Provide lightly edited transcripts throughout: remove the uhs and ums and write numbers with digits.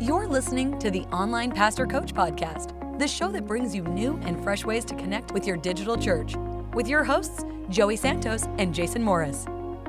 You're listening to the Online Pastor Coach Podcast, the show that brings you new and fresh ways to connect with your digital church, with your hosts, Joey Santos and Jason Morris.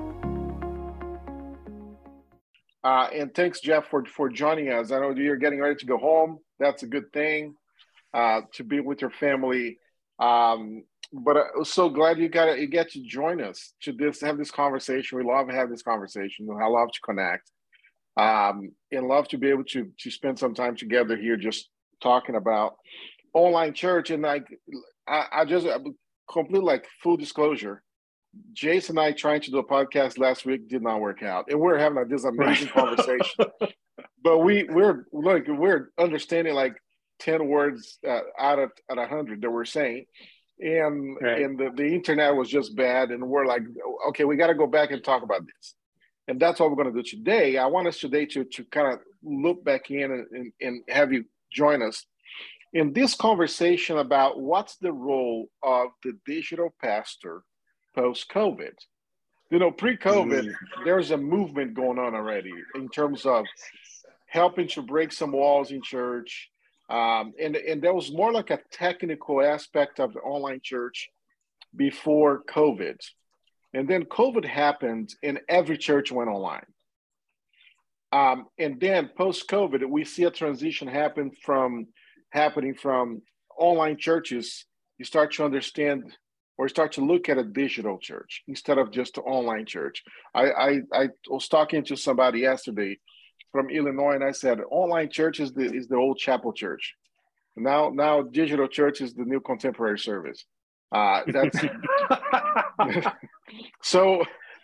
And thanks, Jeff, for joining us. I know you're getting ready to go home. That's a good thing, to be with your family. But I'm so glad you get to join us to have this conversation. We love to have this conversation. I love to connect, and love to be able to spend some time together here, just talking about online church. And I just complete full disclosure. Jason and I trying to do a podcast last week did not work out, and we're having this amazing conversation. But we're understanding 10 words out of 100 that we're saying. And the internet was just bad, and we're like, okay, we got to go back and talk about this. And that's what we're going to do today. I want us today to kind of look back in and have you join us in this conversation about what's the role of the digital pastor post-COVID. Pre-COVID, there's a movement going on already in terms of helping to break some walls in church. And there was more like a technical aspect of the online church before COVID. And then COVID happened and every church went online. And then post-COVID, we see a transition happening from online churches. You start to understand or start to look at a digital church instead of just an online church. I was talking to somebody yesterday from Illinois, and I said, online church is the old chapel church. Now digital church is the new contemporary service. That's so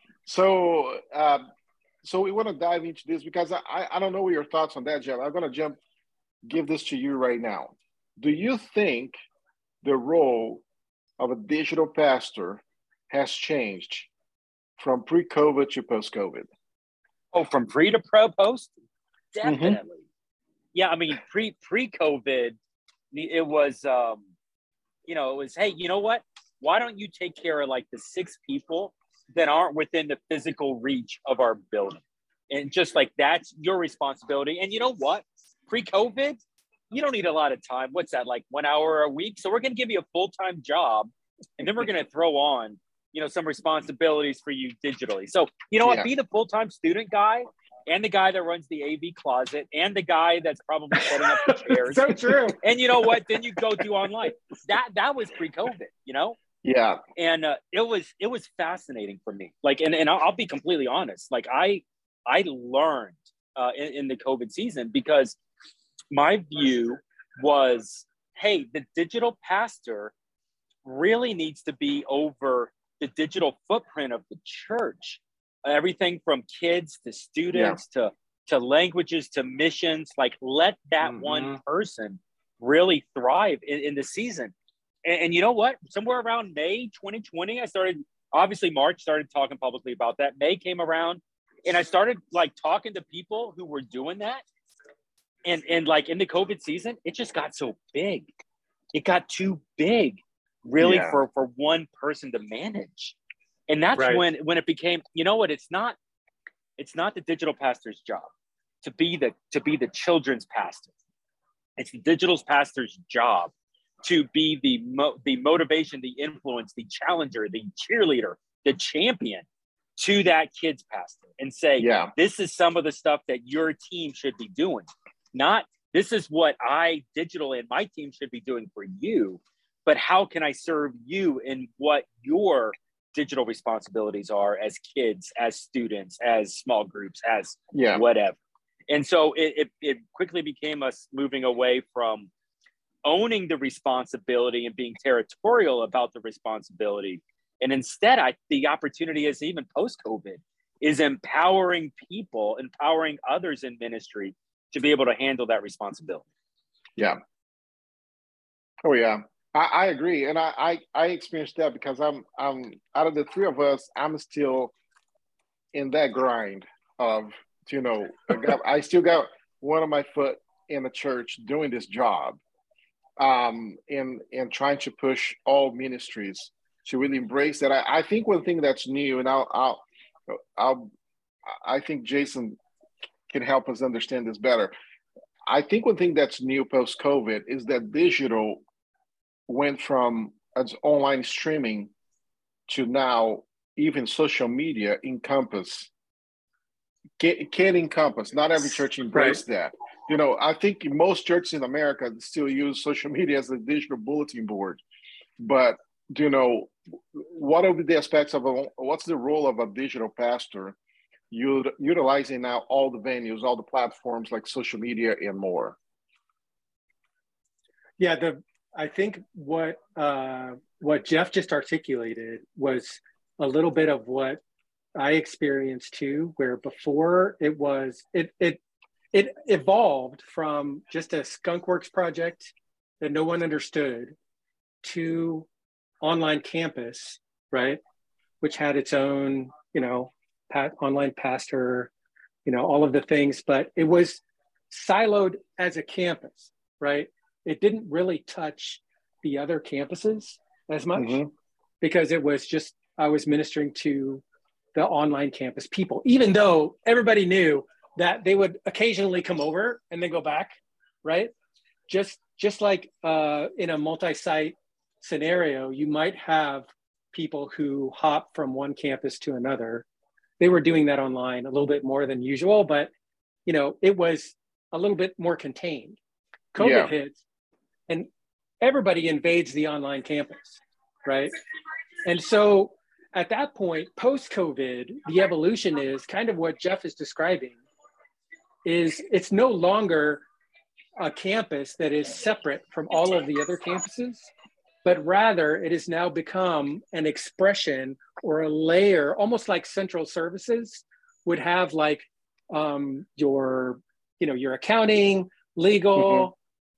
we want to dive into this because I don't know what your thoughts on that, Jeff. I'm going to give this to you right now. Do you think the role of a digital pastor has changed from pre-COVID to post-COVID? Oh, from pre to post? Definitely. Mm-hmm. Yeah, I mean, pre-COVID, it was, it was, hey, you know what? Why don't you take care of the 6 people that aren't within the physical reach of our building? And just that's your responsibility. And you know what? Pre-COVID, you don't need a lot of time. What's that, 1 hour a week? So we're going to give you a full-time job, and then we're going to throw on, some responsibilities for you digitally. So, what? Be the full-time student guy, and the guy that runs the AV closet, and the guy that's probably setting up the chairs. So true. And you know what? Then you go do online. That was pre-COVID, Yeah. And it was fascinating for me. And I'll be completely honest. I learned in the COVID season, because my view was, hey, the digital pastor really needs to be over the digital footprint of the church. Everything from kids to students to languages to missions. Let that one person really thrive in the season. And you know what? Somewhere around May 2020, March started talking publicly about that. May came around, and I started talking to people who were doing that. And in the COVID season, it just got so big. It got too big, really, for one person to manage. And that's when it became, it's not the digital pastor's job to be the children's pastor. It's the digital pastor's job to be the motivation, the influence, the challenger, the cheerleader, the champion to that kid's pastor, and say, this is some of the stuff that your team should be doing. Not, this is what I digitally and my team should be doing for you, but how can I serve you in what your digital responsibilities are as kids, as students, as small groups, as whatever. And so it quickly became us moving away from owning the responsibility and being territorial about the responsibility. And instead, the opportunity is, even post-COVID, is empowering people, empowering others in ministry to be able to handle that responsibility. Yeah. Oh, yeah. I agree. And I experienced that because I'm out of the 3 of us, I'm still in that grind of, I still got one of my foot in the church doing this job, and trying to push all ministries to really embrace that. I think one thing that's new, and I think Jason can help us understand this better. I think one thing that's new post-COVID is that digital went from as online streaming to now even social media encompass can encompass. Not every church embraced that. You know, I think most churches in America still use social media as a digital bulletin board. But you know, what are the aspects of what's the role of a digital pastor utilizing now all the venues, all the platforms like social media and more? Yeah, I think what Jeff just articulated was a little bit of what I experienced too, where before it evolved from just a skunkworks project that no one understood to online campus, right? Which had its own, you know, online pastor, you know, all of the things, but it was siloed as a campus, right? It didn't really touch the other campuses as much because it was just, I was ministering to the online campus people, even though everybody knew that they would occasionally come over and then go back, right? Just like in a multi-site scenario, you might have people who hop from one campus to another. They were doing that online a little bit more than usual, but you know, it was a little bit more contained. COVID hits and everybody invades the online campus, right? And so at that point, post-COVID, the evolution is kind of what Jeff is describing, is it's no longer a campus that is separate from all of the other campuses, but rather it has now become an expression or a layer, almost like central services would have, like your accounting, legal,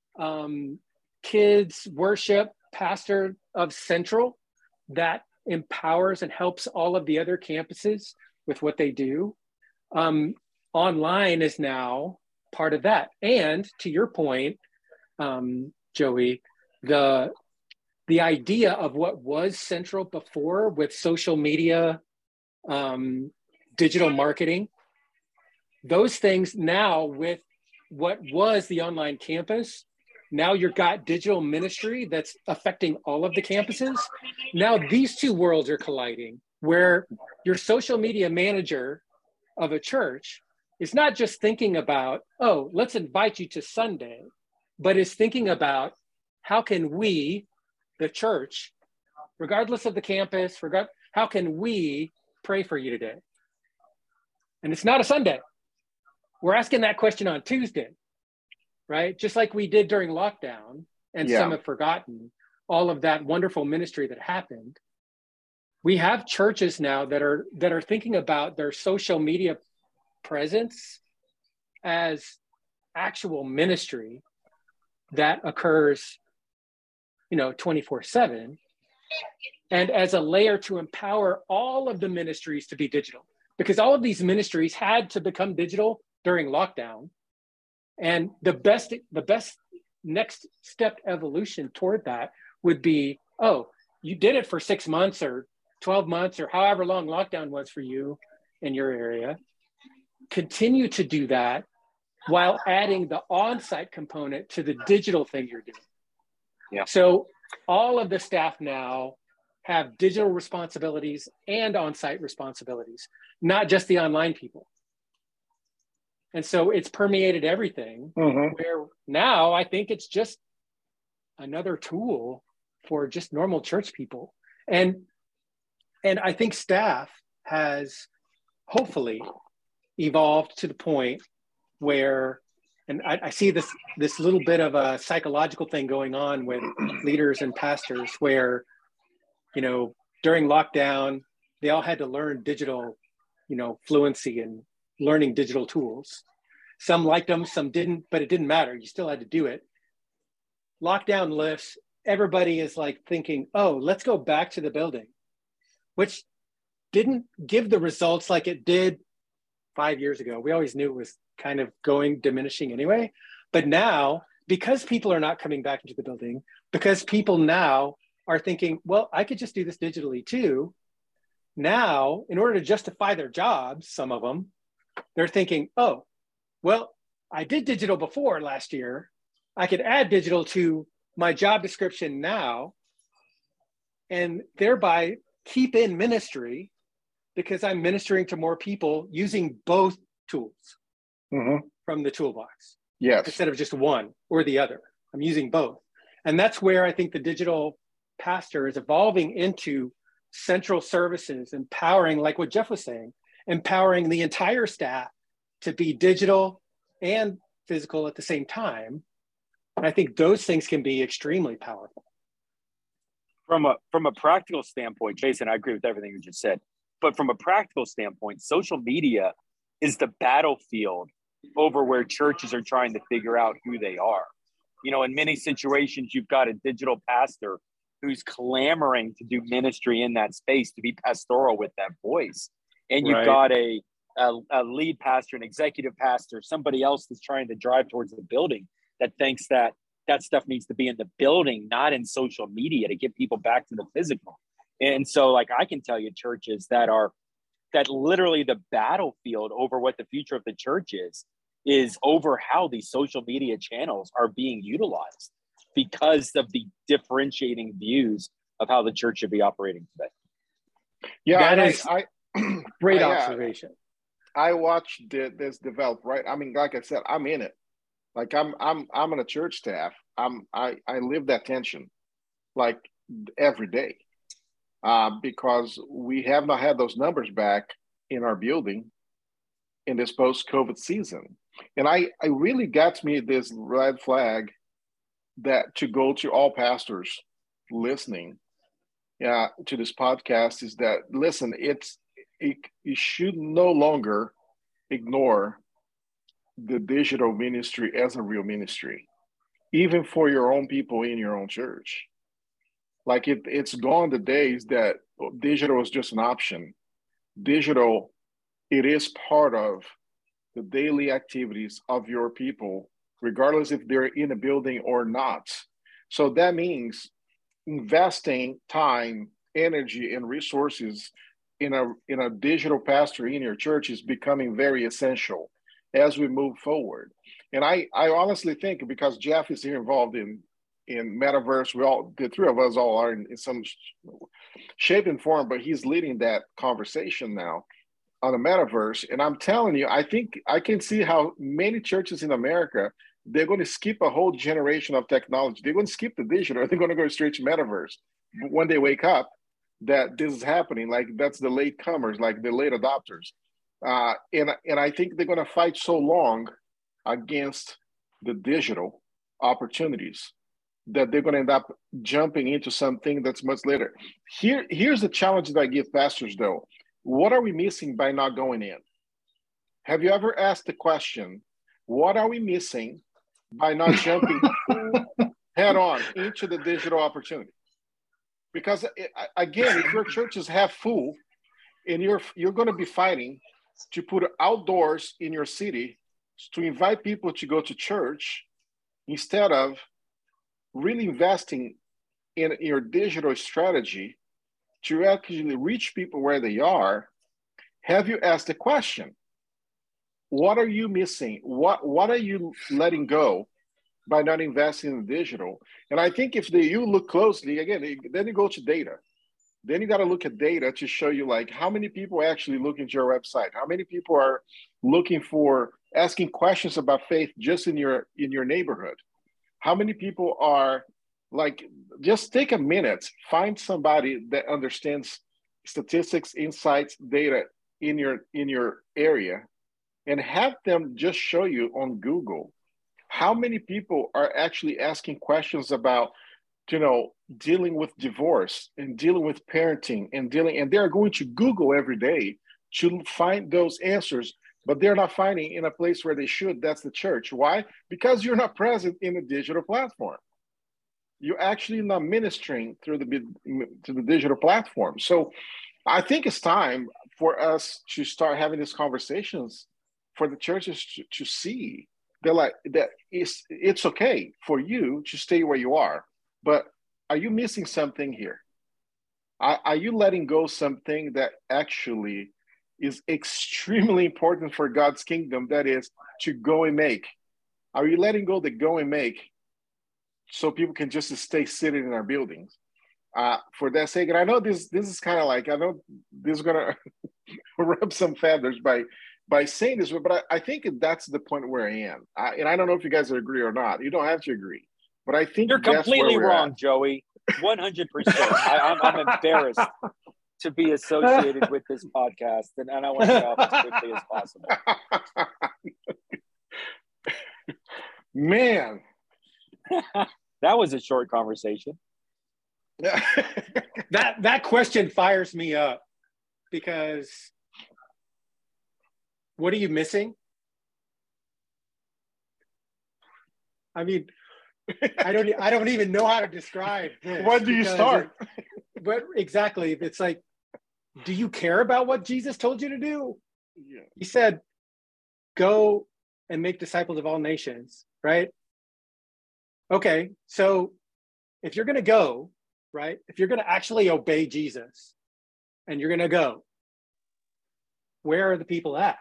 kids, worship, pastor of central that empowers and helps all of the other campuses with what they do. Online is now part of that. And to your point, Joey, the idea of what was central before with social media, digital marketing, those things now with what was the online campus, now you've got digital ministry that's affecting all of the campuses. Now these two worlds are colliding, where your social media manager of a church is not just thinking about, oh, let's invite you to Sunday, but is thinking about how can we, the church, regardless of the campus, how can we pray for you today? And it's not a Sunday. We're asking that question on Tuesday, right? Just like we did during lockdown, and some have forgotten all of that wonderful ministry that happened. We have churches now that are thinking about their social media presence as actual ministry that occurs, 24/7, and as a layer to empower all of the ministries to be digital, because all of these ministries had to become digital during lockdown. And the best next step evolution toward that would be, oh, you did it for 6 months or 12 months or however long lockdown was for you in your area. Continue to do that while adding the on-site component to the digital thing you're doing. Yeah. So all of the staff now have digital responsibilities and on-site responsibilities, not just the online people. And so it's permeated everything, where now I think it's just another tool for just normal church people. And I think staff has hopefully evolved to the point where, and I see this little bit of a psychological thing going on with leaders and pastors where, during lockdown, they all had to learn digital, fluency and learning digital tools. Some liked them, some didn't, but it didn't matter. You still had to do it. Lockdown lifts, everybody is like thinking, oh, let's go back to the building, which didn't give the results like it did 5 years ago. We always knew it was kind of diminishing anyway. But now, because people are not coming back into the building, because people now are thinking, well, I could just do this digitally too. Now, in order to justify their jobs, some of them, they're thinking, oh, well, I did digital before last year. I could add digital to my job description now and thereby keep in ministry because I'm ministering to more people using both tools from the toolbox. Yes. Instead of just one or the other. I'm using both. And that's where I think the digital pastor is evolving into central services, empowering, like what Jeff was saying, empowering the entire staff to be digital and physical at the same time. And I think those things can be extremely powerful. From a practical standpoint, Jason, I agree with everything you just said. But from a practical standpoint, social media is the battlefield over where churches are trying to figure out who they are. You know, in many situations, you've got a digital pastor who's clamoring to do ministry in that space, to be pastoral with that voice. And you've got a lead pastor, an executive pastor, somebody else that's trying to drive towards the building that thinks that stuff needs to be in the building, not in social media, to get people back to the physical. And so, like, I can tell you churches that literally the battlefield over what the future of the church is over how these social media channels are being utilized because of the differentiating views of how the church should be operating today. Yeah, that is great observation. I watched this develop, right? I mean, like I said, I'm in it. Like I'm on a church staff. I live that tension like every day because we have not had those numbers back in our building in this post-COVID season. And I really got me this red flag that to go to all pastors listening to this podcast is that, listen, you should no longer ignore the digital ministry as a real ministry, even for your own people in your own church. Like it's gone the days that digital is just an option. Digital, it is part of the daily activities of your people, regardless if they're in a building or not. So that means investing time, energy, and resources in a digital pastor in your church is becoming very essential as we move forward. And I honestly think, because Jeff is here involved in Metaverse, the three of us all are in some shape and form, but he's leading that conversation now on the Metaverse. And I'm telling you, I think I can see how many churches in America, they're going to skip a whole generation of technology. They're going to skip the digital. They're going to go straight to Metaverse when they wake up that this is happening. Like, that's the late comers, like the late adopters. And I think they're going to fight so long against the digital opportunities that they're going to end up jumping into something that's much later. Here's the challenge that I give pastors, though. What are we missing by not going in? Have you ever asked the question, what are we missing by not jumping head on into the digital opportunity? Because again, if your church is half full and you're going to be fighting to put outdoors in your city to invite people to go to church instead of really investing in your digital strategy to actually reach people where they are, have you asked the question, what are you missing? What are you letting go by not investing in digital? And I think if you look closely, again, then you go to data. Then you got to look at data to show you, like, how many people actually look into your website? How many people are looking for, asking questions about faith just in your neighborhood? How many people are, like, just take a minute, find somebody that understands statistics, insights, data in your area, and have them just show you on Google how many people are actually asking questions about, dealing with divorce and dealing with parenting and they're going to Google every day to find those answers, but they're not finding in a place where they should. That's the church. Why? Because you're not present in a digital platform. You're actually not ministering to the digital platform. So I think it's time for us to start having these conversations for the churches to see that it's okay for you to stay where you are, but are you missing something here? Are you letting go something that actually is extremely important for God's kingdom. That is to go and make. Are you letting go the go and make so people can just stay seated in our buildings? For that sake, and I know this is kind of like, I know this is gonna rub some feathers by saying this, but I think that's the point where I am. And I don't know if you guys agree or not. You don't have to agree, but I think you're completely wrong, at. Joey. 100%. I'm embarrassed to be associated with this podcast, and I want to get off as quickly as possible. Man, that was a short conversation. that question fires me up, because what are you missing? I mean, I don't even know how to describe this. Where do you start? But exactly, it's like, do you care about what Jesus told you to do? Yeah. He said, go and make disciples of all nations, right? Okay, so if you're going to go, right, if you're going to actually obey Jesus and you're going to go, where are the people at?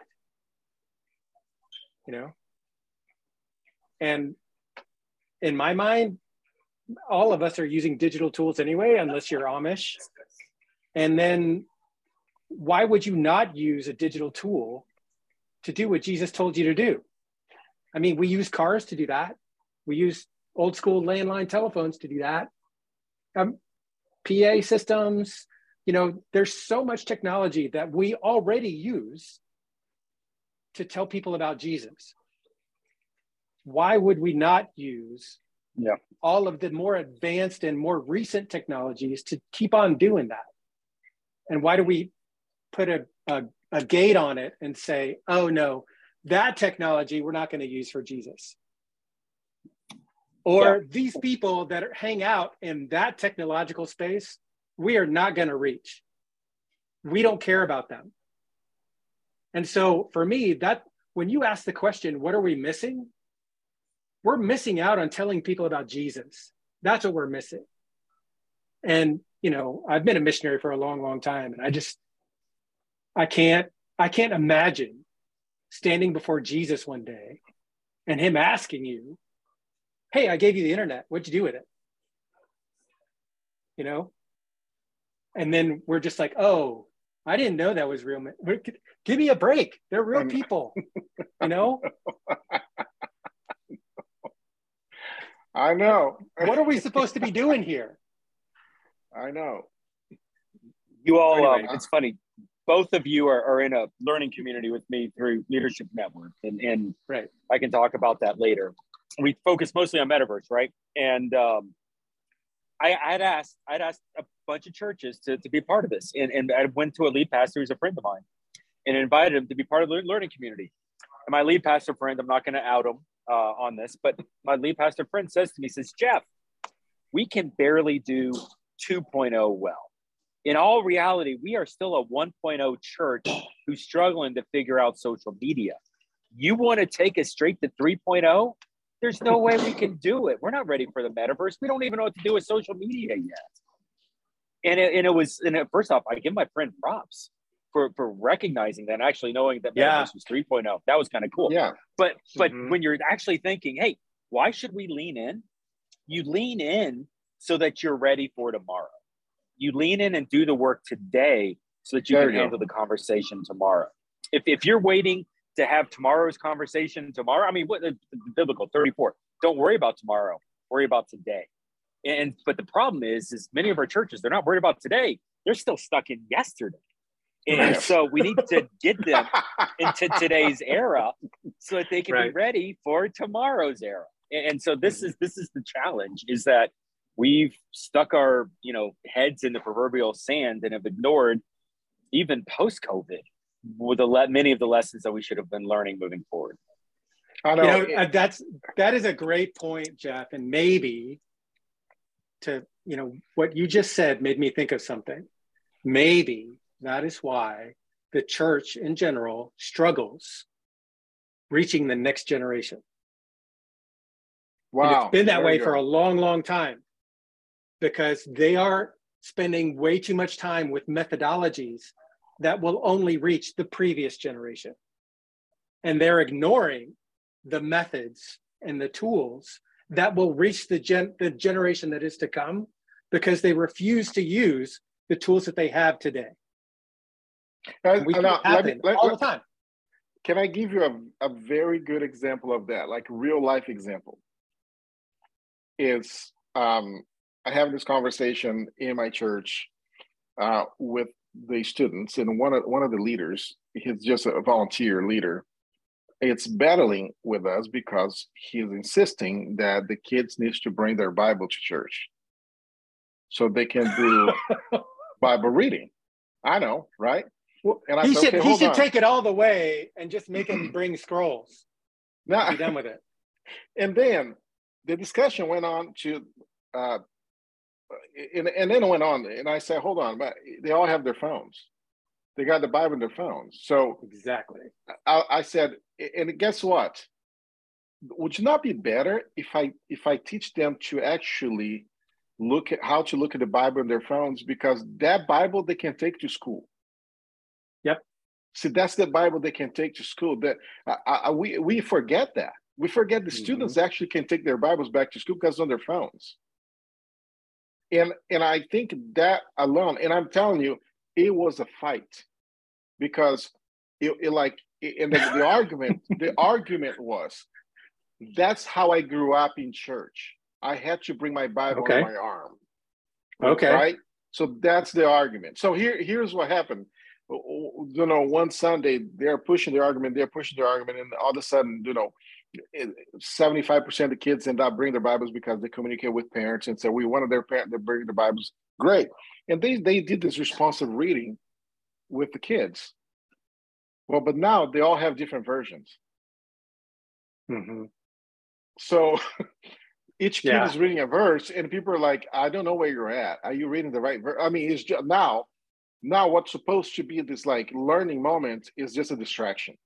You know? And in my mind, all of us are using digital tools anyway, unless you're Amish. And then why would you not use a digital tool to do what Jesus told you to do? I mean, we use cars to do that. We use old school landline telephones to do that. PA systems, you know, there's so much technology that we already use to tell people about Jesus. Why would we not use all of the more advanced and more recent technologies to keep on doing that? And why do we put a gate on it and say, oh no, that technology we're not going to use for Jesus? Or these people that hang out in that technological space, we are not going to reach. We don't care about them. And so for me, that when you ask the question, what are we missing? We're missing out on telling people about Jesus. That's what we're missing. And, you know, I've been a missionary for a long, long time. And I can't imagine standing before Jesus one day and him asking you, hey, I gave you the internet. What'd you do with it? You know? And then we're just like, oh, I didn't know that was real. Give me a break. They're real people, you know? I know. What are we supposed to be doing here? I know. You all, Anyway. it's funny. Both of you are in a learning community with me through Leadership Network. And Right. I can talk about that later. We focus mostly on metaverse, right? And I'd asked a bunch of churches to be part of this. And I went to a lead pastor who's a friend of mine and invited him to be part of the learning community. And my lead pastor friend, I'm not going to out him on this, but my lead pastor friend says to me, says, Jeff, we can barely do 2.0 well. In all reality, we are still a 1.0 church who's struggling to figure out social media. You want to take us straight to 3.0? There's no way we can do it. We're not ready for the metaverse. We don't even know what to do with social media yet. And first off, I give my friend props for recognizing that and actually knowing that metaverse was 3.0. That was kind of cool. Yeah. But when you're actually thinking, hey, why should we lean in? You lean in so that you're ready for tomorrow. You lean in and do the work today so that you can handle the conversation tomorrow. If you're waiting to have tomorrow's conversation tomorrow, I mean, what the biblical 34, don't worry about tomorrow, worry about today. But the problem is many of our churches, they're not worried about today. They're still stuck in yesterday. And so we need to get them into today's era so that they can be ready for tomorrow's era. And so this is the challenge, is that we've stuck our, heads in the proverbial sand and have ignored, even post-COVID, with many of the lessons that we should have been learning moving forward. I know. That is a great point, Jeff. And maybe what you just said made me think of something. Maybe that is why the church in general struggles reaching the next generation. Wow. And it's been that way for a long, long time, because they are spending way too much time with methodologies that will only reach the previous generation. And they're ignoring the methods and the tools that will reach the generation that is to come, because they refuse to use the tools that they have today. We see it happen all the time. Can I give you a very good example of that, like real life example? Is I have this conversation in my church with the students, and one of the leaders, he's just a volunteer leader. It's battling with us because he's insisting that the kids need to bring their Bible to church so they can do Bible reading. I know, right? Well, and I said, he should take it all the way and just make them bring scrolls. Now, be done with it. And then the discussion went on to, and then it went on, and I said, hold on, but they all have their phones. They got the Bible in their phones. So exactly. I said, and guess what? Would it not be better if I teach them to actually look at how to look at the Bible in their phones, because that Bible they can take to school. Yep. See, that's the Bible they can take to school. That we forget that. We forget the students actually can take their Bibles back to school because it's on their phones. And I think that alone, and I'm telling you, it was a fight, because the argument was, that's how I grew up in church. I had to bring my Bible on my arm. Okay. Right? So that's the argument. So here's what happened. One Sunday they're pushing their argument, and all of a sudden, 75% of the kids end up bringing their Bibles because they communicate with parents and say, we wanted their parents to bring the Bibles. Great. And they did this responsive reading with the kids. Well, but now they all have different versions. Mm-hmm. So each kid is reading a verse, and people are like, I don't know where you're at. Are you reading the right verse? I mean, it's just now what's supposed to be this like learning moment is just a distraction.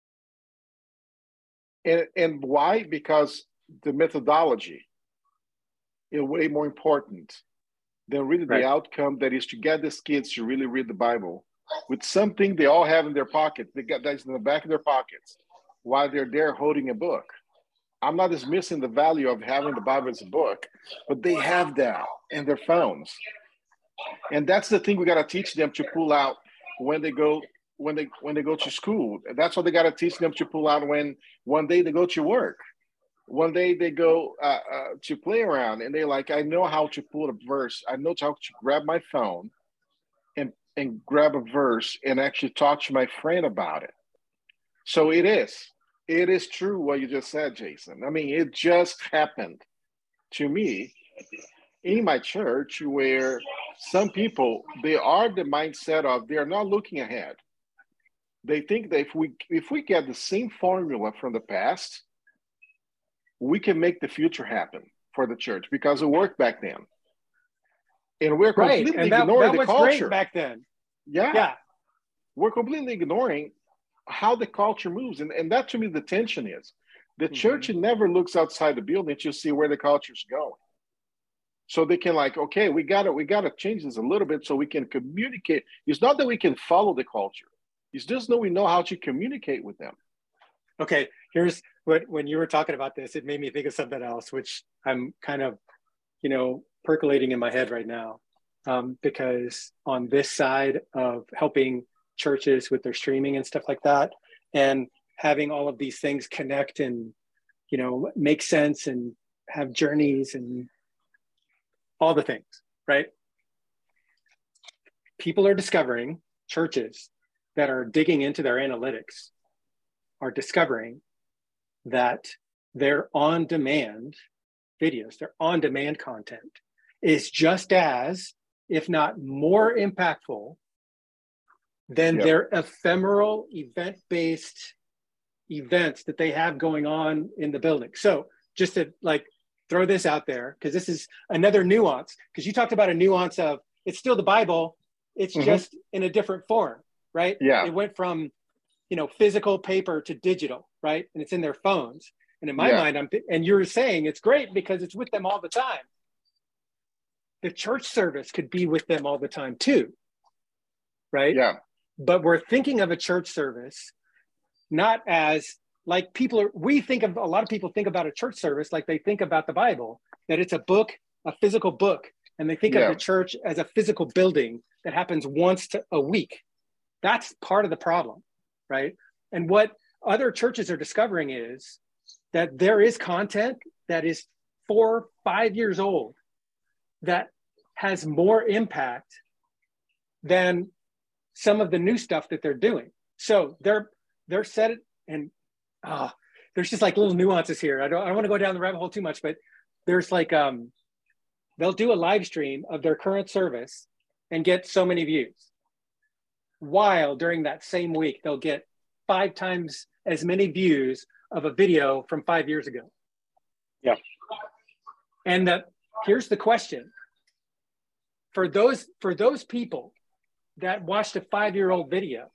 And why? Because the methodology is way more important than really the outcome, that is to get these kids to really read the Bible with something they all have in their pocket. They got that in the back of their pockets while they're there holding a book. I'm not dismissing the value of having the Bible as a book, but they have that in their phones. And that's the thing we got to teach them to pull out when they go to school. That's what they got to teach them to pull out when one day they go to work. One day they go to play around, and they're like, I know how to pull a verse. I know how to grab my phone and grab a verse and actually talk to my friend about it. So it is true what you just said, Jason. I mean, it just happened to me in my church, where some people, they are the mindset of they're not looking ahead. They think that if we get the same formula from the past, we can make the future happen for the church because it worked back then. And we're completely ignoring the culture. Great back then. Yeah. We're completely ignoring how the culture moves. And that, to me, the tension is. The church never looks outside the building to see where the culture's going. So they can okay, we gotta change this a little bit so we can communicate. It's not that we can follow the culture. It's just that we know how to communicate with them. Okay, here's when you were talking about this, it made me think of something else, which I'm kind of, percolating in my head right now. Because on this side of helping churches with their streaming and stuff like that, and having all of these things connect and, make sense and have journeys and all the things, right? People are discovering, churches that are digging into their analytics are discovering that their on-demand videos, their on-demand content is just as, if not more impactful than their ephemeral event-based events that they have going on in the building. So just to throw this out there, because this is another nuance, because you talked about a nuance of it's still the Bible, it's just in a different form, right? Yeah. It went from, physical paper to digital, right? And it's in their phones. And in my mind, and you're saying it's great because it's with them all the time. The church service could be with them all the time too, right? Yeah. but we're thinking of a church service not as like a lot of people think about a church service like they think about the Bible, that it's a book, a physical book, and they think of the church as a physical building that happens once a week. That's part of the problem, right? And what other churches are discovering is that there is content that is 4, 5 years old that has more impact than some of the new stuff that they're doing. So they're set it, and there's just like little nuances here. I don't want to go down the rabbit hole too much, but there's like they'll do a live stream of their current service and get so many views, while during that same week they'll get 5 times as many views of a video from 5 years ago. Yeah. And here's the question. For those people that watched a 5-year-old video,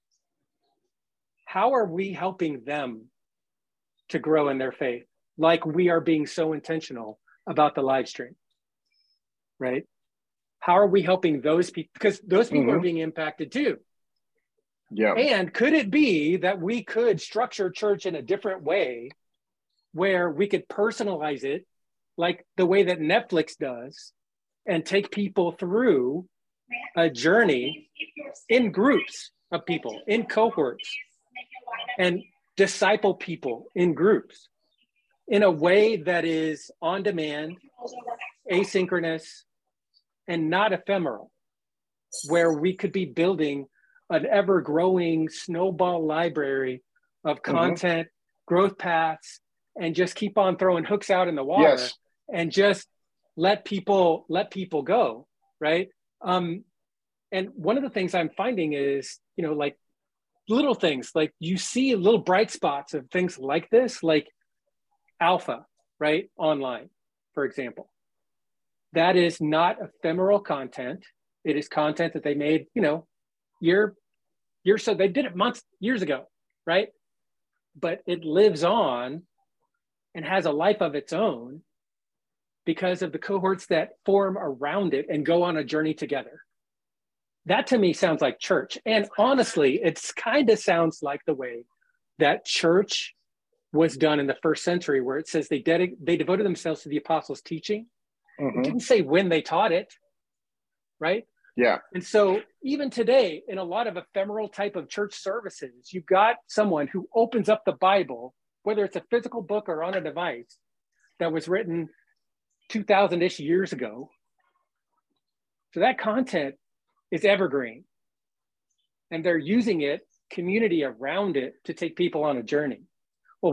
how are we helping them to grow in their faith like we are being so intentional about the live stream, right? How are we helping those people? Because those people are being impacted too. Yeah. And could it be that we could structure church in a different way where we could personalize it like the way that Netflix does and take people through a journey in groups of people, in cohorts, and disciple people in groups in a way that is on demand, asynchronous, and not ephemeral, where we could be building an ever-growing snowball library of content, growth paths, and just keep on throwing hooks out in the water and just let people go, right? And one of the things I'm finding is, like little things, like you see little bright spots of things like this, like Alpha, right? Online, for example. That is not ephemeral content. It is content that they made, so they did it years ago, right? But it lives on and has a life of its own because of the cohorts that form around it and go on a journey together. That to me sounds like church. And honestly, it's kind of sounds like the way that church was done in the first century, where it says they devoted themselves to the apostles' teaching. It didn't say when they taught it, right? Yeah. And so even today, in a lot of ephemeral type of church services, you've got someone who opens up the Bible, whether it's a physical book or on a device that was written 2,000-ish years ago. So that content is evergreen. And they're using it, community around it, to take people on a journey. Well,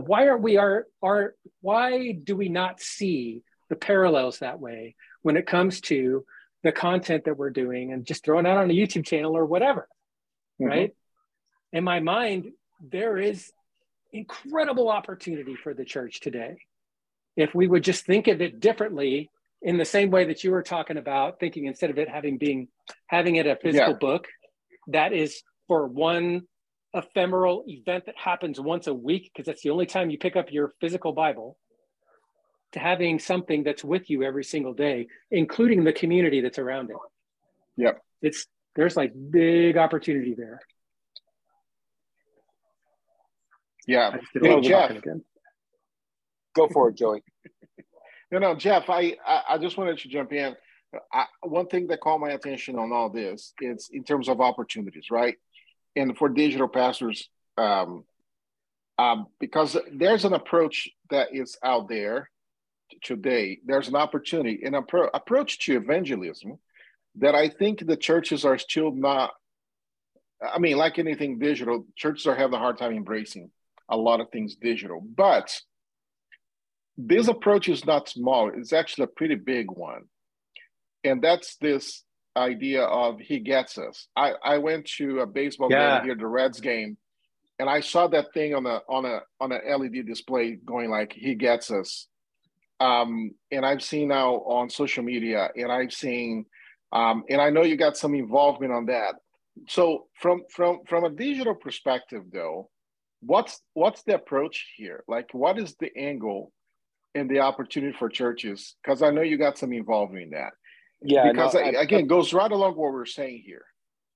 why do we not see the parallels that way when it comes to the content that we're doing and just throwing out on a YouTube channel or whatever, right? In my mind, there is incredible opportunity for the church today. If we would just think of it differently, in the same way that you were talking about, thinking instead of it having it a physical book that is for one ephemeral event that happens once a week, because that's the only time you pick up your physical Bible, to having something that's with you every single day, including the community that's around it. Yep. There's like big opportunity there. Yeah. Jeff, go for it, Joey. Jeff, I just wanted to jump in. One thing that caught my attention on all this is in terms of opportunities, right? And for digital pastors, because there's an approach that is out there today. There's an opportunity, an approach to evangelism that I think the churches are still not. I mean, like anything digital, churches are having a hard time embracing a lot of things digital. But this approach is not small. It's actually a pretty big one. And that's this idea of he gets us. I went to a baseball game here, the Reds game, and I saw that thing on a LED display going like, he gets us. And I've seen now on social media, and I've seen, and I know you got some involvement on that. So from a digital perspective, though, what's the approach here? Like, what is the angle and the opportunity for churches? Because I know you got some involvement in that. Yeah, because again, goes right along what we're saying here.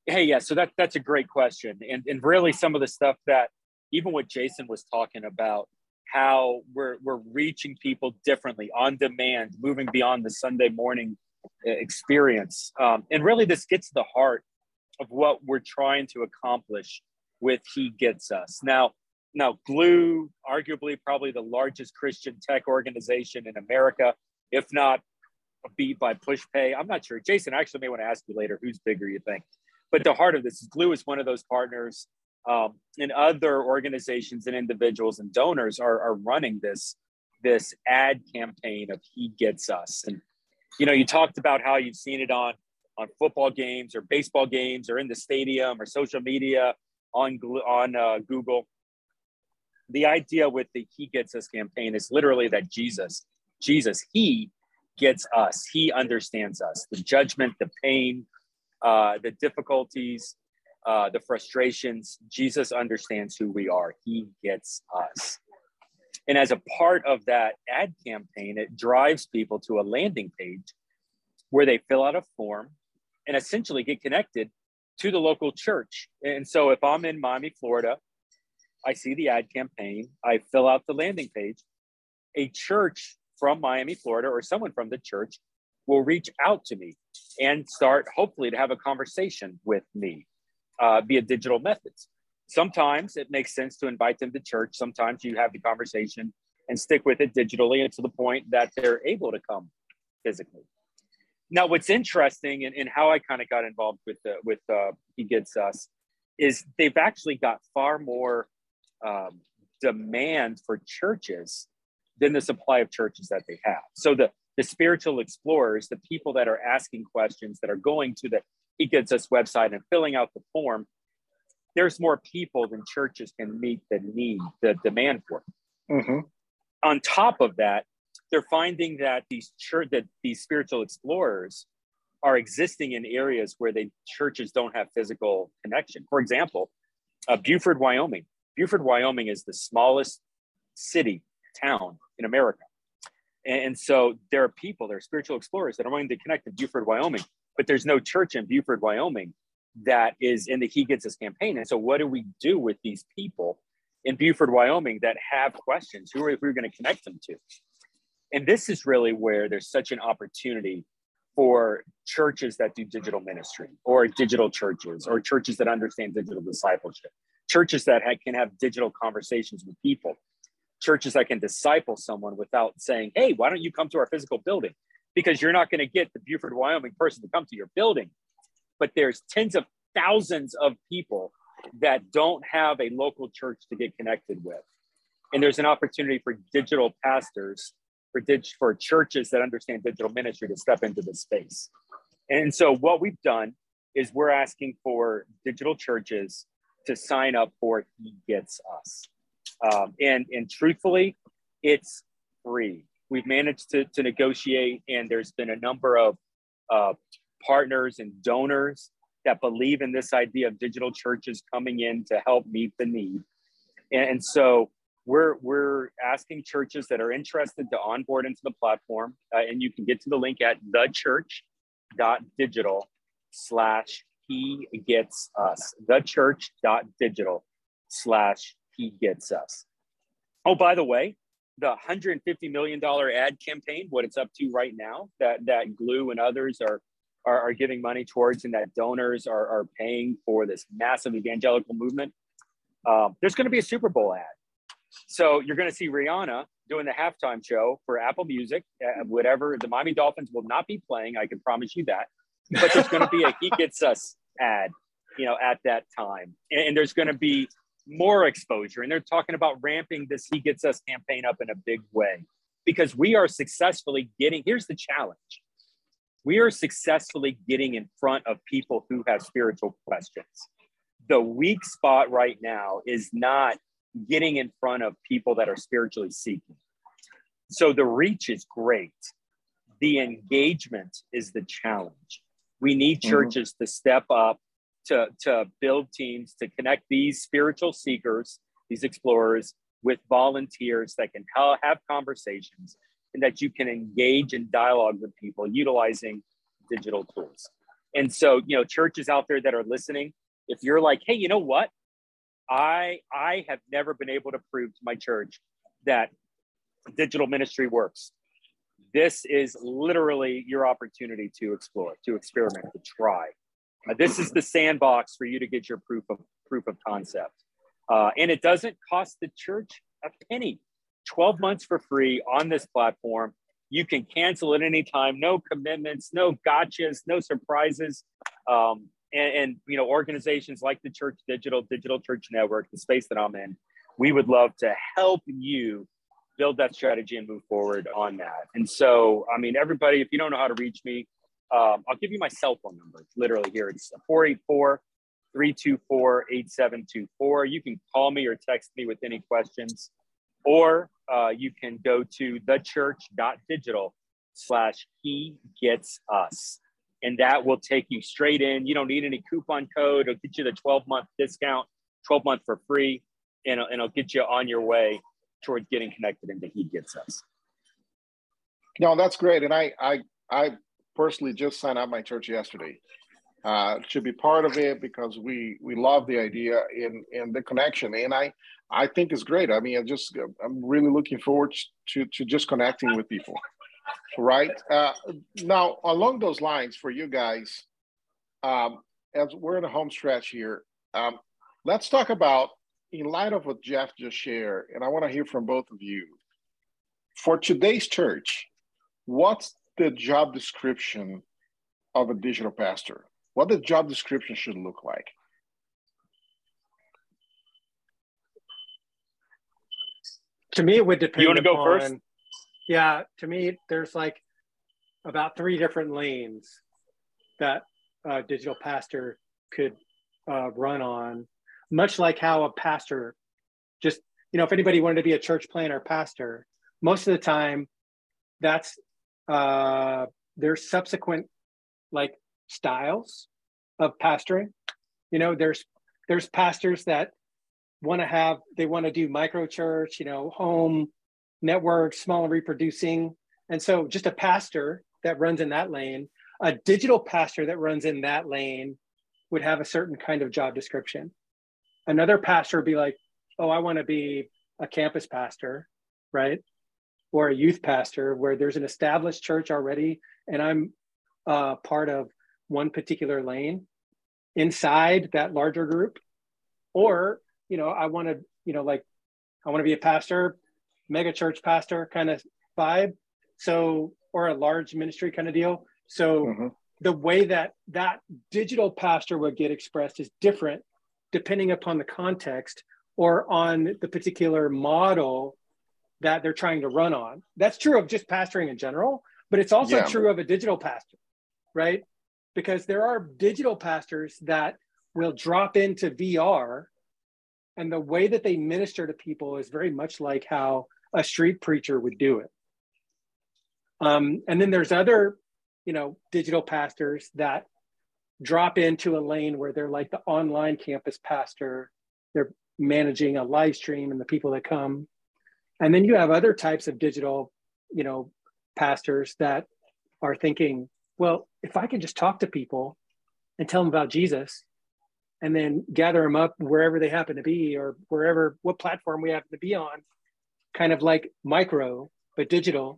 Hey, yeah, so that's a great question. And really some of the stuff that even what Jason was talking about, how we're reaching people differently on demand, moving beyond the Sunday morning experience. And really this gets to the heart of what we're trying to accomplish with He Gets Us. Now Glue, arguably probably the largest Christian tech organization in America, if not beat by PushPay. I'm not sure. Jason, I actually may want to ask you later, who's bigger, you think? But the heart of this is Glue is one of those partners, and other organizations and individuals and donors are running this ad campaign of He Gets Us. And, you know, you talked about how you've seen it on football games or baseball games or in the stadium or social media on Google. The idea with the He Gets Us campaign is literally that Jesus, He gets us. He understands us, the judgment, the pain, the difficulties, the frustrations. Jesus understands who we are. He gets us. And as a part of that ad campaign, it drives people to a landing page where they fill out a form and essentially get connected to the local church. And so if I'm in Miami, Florida, I see the ad campaign, I fill out the landing page, a church from Miami, Florida, or someone from the church will reach out to me and start hopefully to have a conversation with me via digital methods. Sometimes it makes sense to invite them to church. Sometimes you have the conversation and stick with it digitally and to the point that they're able to come physically. Now, what's interesting and how I kind of got involved with He Gets Us is they've actually got far more demand for churches than the supply of churches that they have. So the spiritual explorers, the people that are asking questions, that are going to the He Gets Us website and filling out the form, there's more people than churches can meet the need, the demand for. Mm-hmm. On top of that, they're finding that these spiritual explorers are existing in areas where churches don't have physical connection. For example, Buford, Wyoming. Buford, Wyoming is the smallest town in America. And so there are spiritual explorers that are wanting to connect to Buford, Wyoming, but there's no church in Buford, Wyoming that is in the He Gets Us campaign. And so what do we do with these people in Buford, Wyoming that have questions? Who are we going to connect them to? And this is really where there's such an opportunity for churches that do digital ministry, or digital churches, or churches that understand digital discipleship, churches that can have digital conversations with people, churches that can disciple someone without saying, hey, why don't you come to our physical building? Because you're not going to get the Buford, Wyoming person to come to your building. But there's tens of thousands of people that don't have a local church to get connected with. And there's an opportunity for digital pastors, for churches that understand digital ministry to step into this space. And so what we've done is we're asking for digital churches to sign up for He Gets Us. And truthfully, it's free. We've managed to negotiate, and there's been a number of partners and donors that believe in this idea of digital churches coming in to help meet the need. And so we're asking churches that are interested to onboard into the platform, and you can get to the link at thechurch.digital/He-Gets-Us, thechurch.digital/He-Gets-Us. Oh, by the way, the $150 million ad campaign, what it's up to right now, that Glue and others are giving money towards, and that donors are paying for this massive evangelical movement. There's going to be a Super Bowl ad. So you're going to see Rihanna doing the halftime show for Apple Music, whatever. The Miami Dolphins will not be playing, I can promise you that. But there's going to be a He Gets Us ad, at that time. And there's going to be more exposure. And they're talking about ramping this He Gets Us campaign up in a big way, because we are successfully here's the challenge. We are successfully getting in front of people who have spiritual questions. The weak spot right now is not getting in front of people that are spiritually seeking. So the reach is great. The engagement is the challenge. We need churches to step up, to build teams, to connect these spiritual seekers, these explorers, with volunteers that can have conversations, and that you can engage in dialogue with people utilizing digital tools. And so, churches out there that are listening, if you're like, hey, you know what? I have never been able to prove to my church that digital ministry works. This is literally your opportunity to explore, to experiment, to try. This is the sandbox for you to get your proof of concept. And it doesn't cost the church a penny. 12 months for free on this platform. You can cancel at any time. No commitments, no gotchas, no surprises. And organizations like the Church Digital Church Network, the space that I'm in, we would love to help you build that strategy and move forward on that. And so, everybody, if you don't know how to reach me, I'll give you my cell phone number. It's literally here. It's 484-324-8724. You can call me or text me with any questions, or you can go to thechurch.digital/HeGetsUs. And that will take you straight in. You don't need any coupon code. It'll get you the 12-month discount, 12-month for free, and it'll get you on your way toward getting connected into He Gets Us. No, that's great. And I personally just signed up my church yesterday to be part of it, because we love the idea and the connection. And I think it's great. I'm really looking forward to just connecting with people. Right. Now, along those lines, for you guys, as we're in the home stretch here, let's talk about, in light of what Jeff just shared, and I want to hear from both of you. For today's church, what's the job description of a digital pastor? What the job description should look like? To me, it would depend. You want to go first? Yeah, to me, there's like about 3 different lanes that a digital pastor could run on, much like how a pastor just, if anybody wanted to be a church planner pastor, most of the time that's there's subsequent like styles of pastoring. There's pastors that want to do micro church, home network, small and reproducing. And so just a pastor that runs in that lane, a digital pastor that runs in that lane would have a certain kind of job description. Another pastor would be like, oh, I want to be a campus pastor, right? Or a youth pastor where there's an established church already, and I'm part of one particular lane inside that larger group. Or, I want to be a pastor, mega church pastor kind of vibe. So, or a large ministry kind of deal. So the way that digital pastor would get expressed is different depending upon the context or on the particular model that they're trying to run on. That's true of just pastoring in general, but it's also true of a digital pastor, right? Because there are digital pastors that will drop into VR, and the way that they minister to people is very much like how a street preacher would do it. And then there's other, digital pastors that drop into a lane where they're like the online campus pastor. They're managing a live stream and the people that come. And then you have other types of digital, pastors that are thinking, well, if I can just talk to people and tell them about Jesus and then gather them up wherever they happen to be or what platform we happen to be on, kind of like micro, but digital,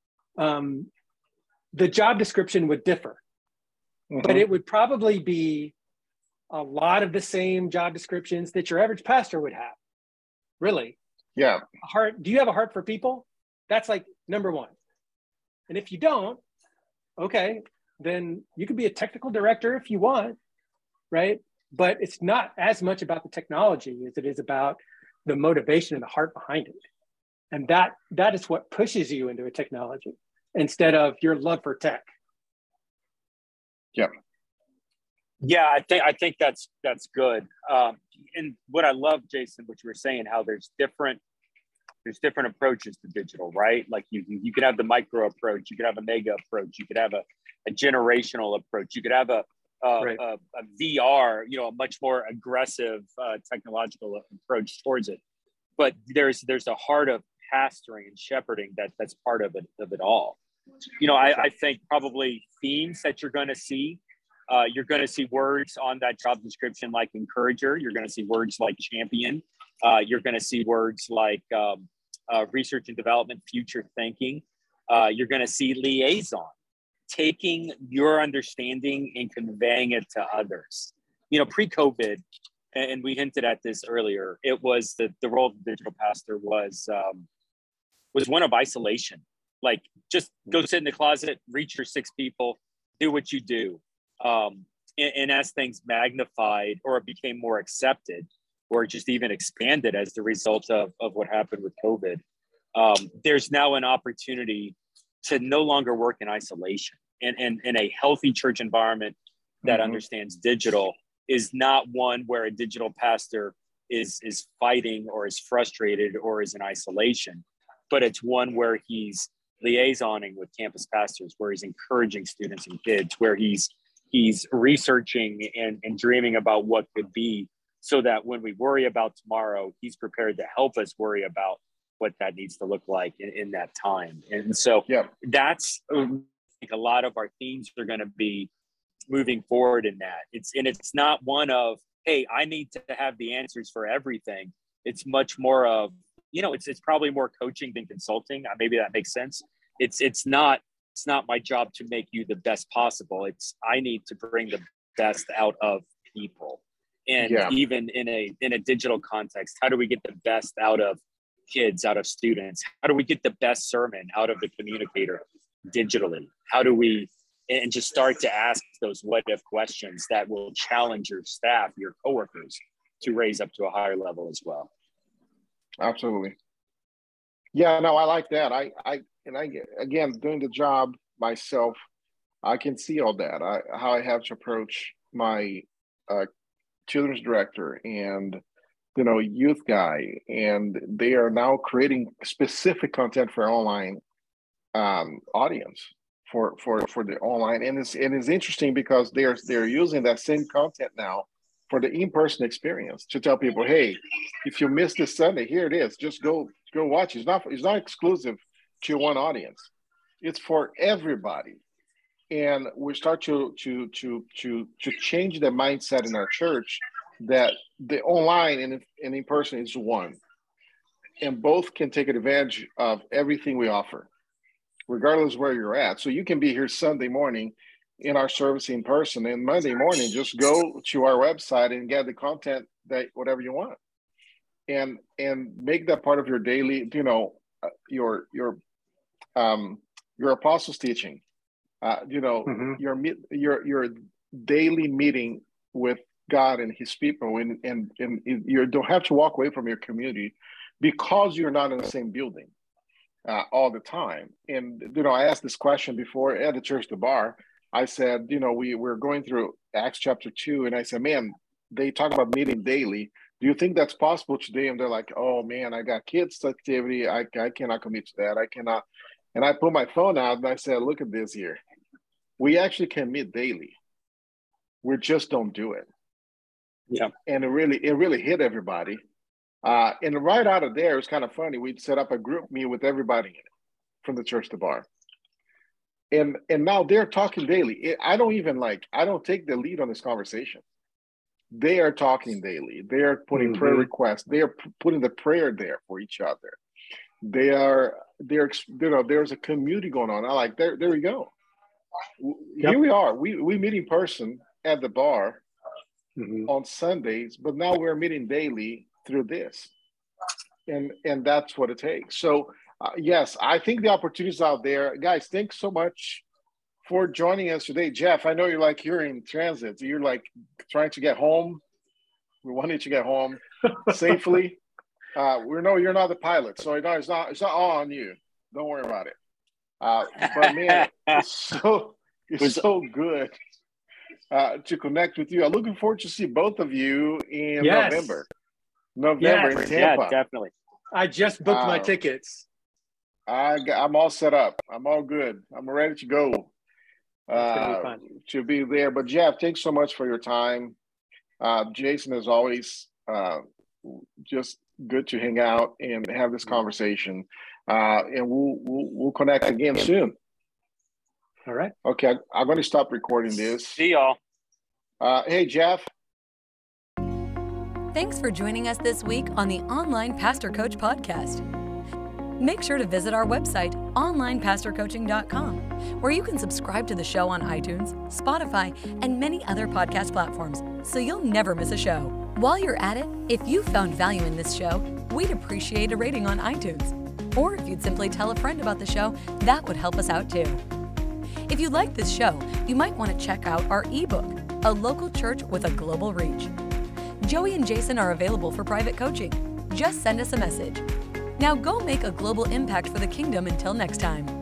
the job description would differ, but it would probably be a lot of the same job descriptions that your average pastor would have. Really? Yeah. Do you have a heart for people? That's like number one. And if you don't, okay, then you could be a technical director if you want, right? But it's not as much about the technology as it is about the motivation and the heart behind it. And that is what pushes you into a technology instead of your love for tech. Yeah. Yeah, I think that's good. And what I love, Jason, what you were saying, how there's different approaches to digital, right? Like you could have the micro approach, you could have a mega approach, you could have a generational approach, you could have a VR, a much more aggressive technological approach towards it. But there's a heart of pastoring and shepherding that's part of it all. I think probably themes that you're going to see You're going to see words on that job description like encourager. You're going to see words like champion. You're going to see words like research and development, future thinking. You're going to see liaison, taking your understanding and conveying it to others. Pre-COVID, and we hinted at this earlier, it was the role of the digital pastor was one of isolation. Like, just go sit in the closet, reach your 6 people, do what you do. And as things magnified or became more accepted or just even expanded as the result of what happened with COVID, there's now an opportunity to no longer work in isolation. And a healthy church environment that understands digital is not one where a digital pastor is fighting or is frustrated or is in isolation, but it's one where he's liaisoning with campus pastors, where he's encouraging students and kids, where he's researching and dreaming about what could be, so that when we worry about tomorrow, he's prepared to help us worry about what that needs to look like in that time. And so that's a lot of our themes are going to be moving forward in that. It's not one of, hey, I need to have the answers for everything. It's much more of, it's probably more coaching than consulting. Maybe that makes sense. It's not my job to make you the best possible. I need to bring the best out of people. And even in a digital context, how do we get the best out of kids, out of students? How do we get the best sermon out of the communicator digitally? How do we, and just start to ask those what if questions that will challenge your staff, your coworkers, to raise up to a higher level as well. Absolutely. Yeah, no, I like that. I again, doing the job myself, I can see all that. How I have to approach my children's director and youth guy, and they are now creating specific content for online audience for the online, and it's interesting because they're using that same content now for the in-person experience to tell people, hey, if you missed this Sunday, here it is. Just go watch. It's not exclusive to one audience. It's for everybody. And we start to change the mindset in our church that the online and in person is one, and both can take advantage of everything we offer, regardless where you're at. So you can be here Sunday morning in our service in person, and Monday morning, just go to our website and get the content that whatever you want, and make that part of your daily, your apostles teaching, your daily meeting with God and his people, and you don't have to walk away from your community because you're not in the same building all the time. And I asked this question before at the Church the Bar. I said, we're going through Acts chapter 2, and I said, man, they talk about meeting daily. Do you think that's possible today? And they're like, oh man, I got kids activity. I cannot commit to that. I cannot. And I put my phone out and I said, look at this here. We actually can meet daily. We just don't do it. Yeah. And it really hit everybody. And right out of there, it was kind of funny. We'd set up a group meet with everybody in it from the Church the Bar. And now they're talking daily. I don't take the lead on this conversation. They are talking daily. They are putting prayer requests. They are putting the prayer there for each other. There's a community going on. I like, there we go. Here we are. We meet in person at the bar on Sundays, but now we're meeting daily through this. And that's what it takes. So yes, I think the opportunities out there. Guys, thanks so much for joining us today. Jeff, I know you're in transit. You're like trying to get home. We wanted to get home safely. We know you're not the pilot, so it's not all on you. Don't worry about it. But man, it's so good to connect with you. I'm looking forward to see both of you in November in Tampa. Yeah, definitely. I just booked my tickets. I'm all set up. I'm all good. I'm ready to go to be there. But Jeff, thanks so much for your time. Jason, as always, just good to hang out and have this conversation. And we'll connect again soon. All right. Okay, I'm going to stop recording this. See y'all. Hey, Jeff. Thanks for joining us this week on the Online Pastor Coach Podcast. Make sure to visit our website, onlinepastorcoaching.com, where you can subscribe to the show on iTunes, Spotify, and many other podcast platforms, so you'll never miss a show. While you're at it, if you found value in this show, we'd appreciate a rating on iTunes. Or if you'd simply tell a friend about the show, that would help us out too. If you like this show, you might want to check out our ebook, A Local Church with a Global Reach. Joey and Jason are available for private coaching. Just send us a message. Now go make a global impact for the kingdom until next time.